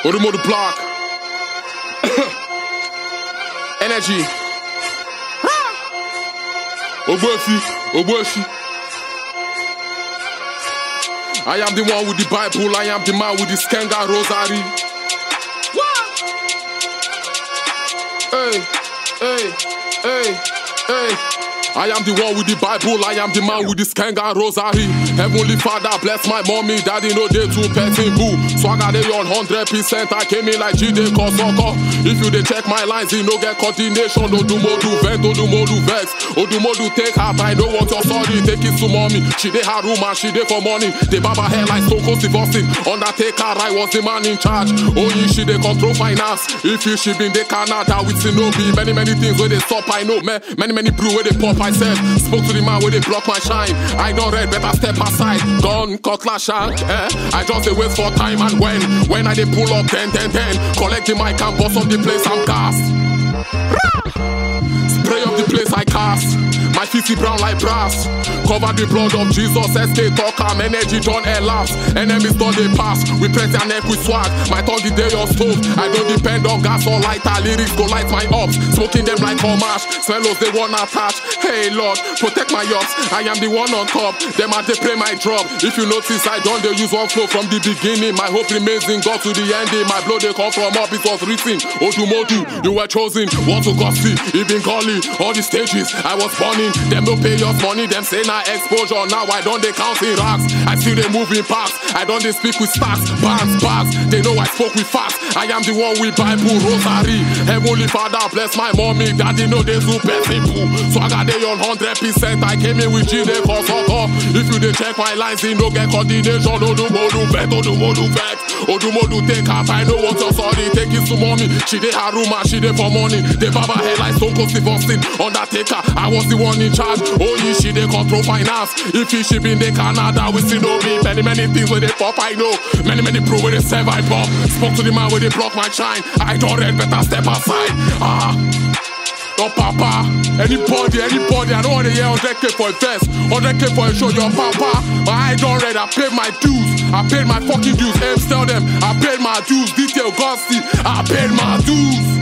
Odumodu block. Energy. Ogbofi. I am the one with the Bible, I am the man with the Skenga Rosary. Hey. I am the one with the Bible, I am the man with the Skenga Rosary. Heavenly Father, bless my mommy, daddy, no day to petting boo. Swagger they on 100%, I came in like G-Day Kosoko. If you dey check my lines, you no get coordination. Odumodu vent, Odumodu vex. Odumodu take heart, I know what you're sorry. Take it to mommy, she dey her room and she dey for money. The Baba hair like Stone Cold Steve Austin. Undertaker, I was the man in charge. Only she dey control finance. If you she been the Canada with Sinobi. Many things where they stop, I know, man. Many brew where they pop, I said. Spoke to the man where they block my shine. I don't read, better step aside. Gun, cutlass, shank, I just dey wait for time and when I dey pull up, then collect the mic and bust on the place I'm cast. Spray up the place I cast. My feet brown like brass. Cover the blood of Jesus. SK talk, I'm energy done elapse. Enemies done they pass. We press their neck with swag. My tongue is there your stove. I don't depend on gas or lighter. Lyrics go light my ups. Smoking them like homage. Swallows they wanna attach. Hey Lord, protect my yachts. I am the one on top. Them at they play my drop. If you notice I don't they use one flow from the beginning. My hope remains in God to the ending. My blood they come from up. It was written. Odumodu, you were chosen. Want to go see. Even Gully. All the stages I was born in. Them no pay us money. Them say na exposure. Now I don't they count in racks. I see they moving past. I don't they speak with stacks. Bags. They know I spoke with facts. I am the one with Bible Rosary. Heavenly Father bless my mommy. Daddy know they super simple. So I got they on 100%. I came in with G-Day Kosoko. If you dey check my lines, you no get coordination. Odumodu vex. Odumodu take heart. I know what you're sorry. Take it to mommy. She dey her room and she dey for money. The Baba hair like Stone Cold Steve Austin. Undertaker, I was the one in charge. Only she dey control finance. If she been the Canada, we still know me. Many things where they pop, I know. Many prove where they serve, I pop. Spoke to the man where they block my shine. I don't read, better step aside. Your papa, anybody, I don't want to hear 100K for a vest, 100K for a show, your papa. But I don't read, I paid my dues, I paid my fucking dues. Ames tell them, I paid my dues, detail Gusty, I paid my dues.